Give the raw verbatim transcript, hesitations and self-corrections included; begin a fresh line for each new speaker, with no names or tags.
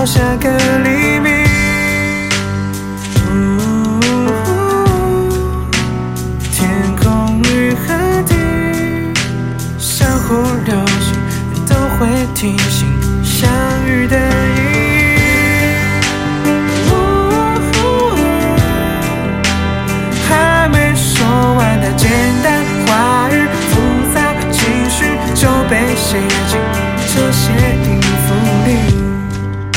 到下个黎明。天空与河堤，相互流星都会提醒相遇的